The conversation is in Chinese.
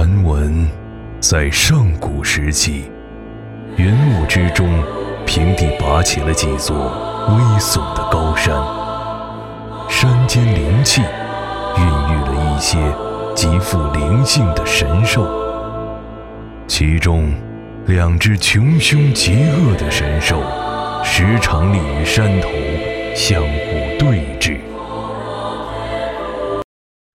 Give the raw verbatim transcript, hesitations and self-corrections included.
传闻在上古时期，云雾之中平地拔起了几座危耸的高山，山间灵气孕育了一些极富灵性的神兽，其中两只穷凶极恶的神兽时常立于山头相互对峙。